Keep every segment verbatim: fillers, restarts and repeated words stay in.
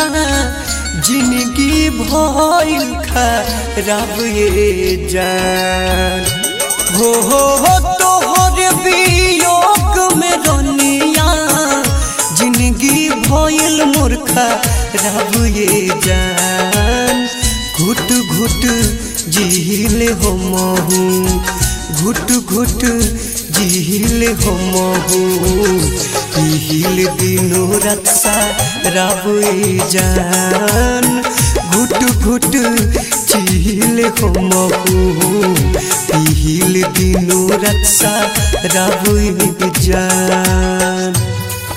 रनिया जिंदगी भइल खराब ये जान हो हो हो तोहर वियोग में रनिया जिंदगी भइल मोर खराब ये जान घुट घुट जिहिले हो महू घुट घुट जिहिले हो महू पिहिल दिनो रात साराब जान घुट घुट जिहिले हो महू पिहिल दिनो रात साराब जान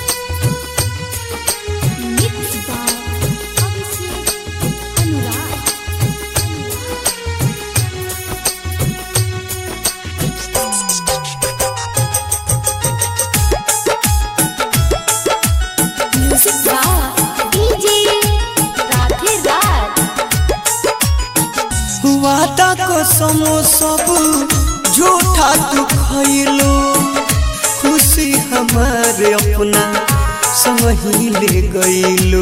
वादा कसम सब झूठा तू खइलो खुशी हमारे अपना समही ले गइलो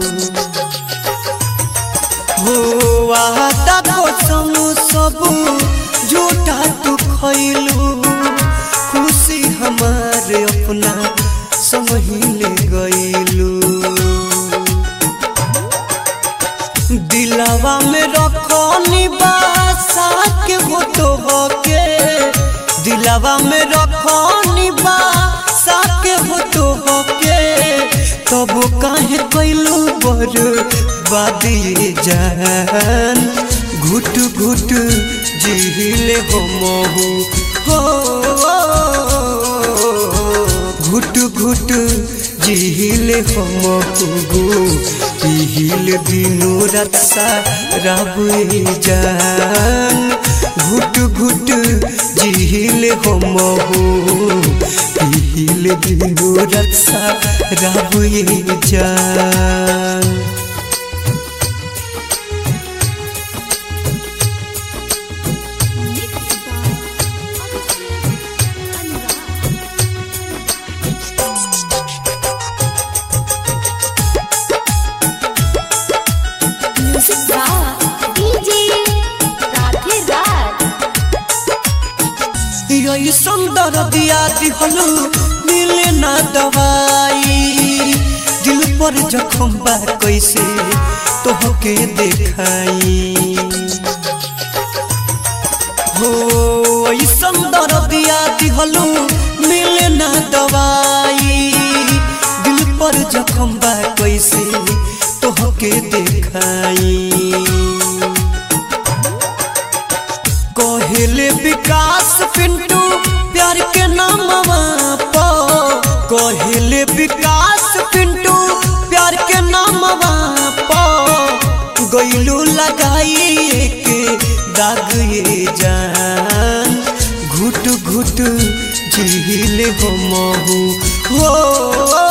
हो वादा कसम सब झूठा तू खइलो खुशी हमारे अपना समही ले गइलो दिलावा में रखनी बासा के वो तो होके दिलावा में रखनी बासा के वो तो होके तब काहे कइलू बर्बाद ये जान घुट घुट जिहिले हो महू हो घुट घुट जिहिले हो महू पिहिल दिनो रात साराब जान घुट घुट जिहिले हो महू पिहिल दिनो रात साराब जान यही सुंदर दिया दिहलू मिले ना दवाई दिल पर जख्म बा कैसे तोहके देखाई हो यही सुंदर दिया दिहलू मिले ना दवाई दिल पर जख्म बा कैसे तोहके देखाई कहले विकास पिंटू प्यार के नामवा पो कहले विकास पिंटू प्यार के नामवा पो गइलू लगाई एक दाग ये जान घुट घुट जिहिले हो महू हो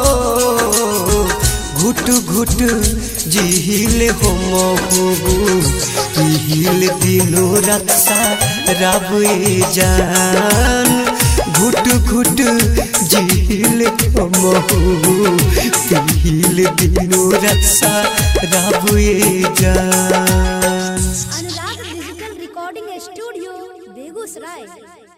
घुट घुट जिहिले हो महू पिहिल दिनो रात साराब जान घुट घुट जिहिले हो महू पिहिल दिनो रात साराब जान। Anurag digital recording studio Begusarai.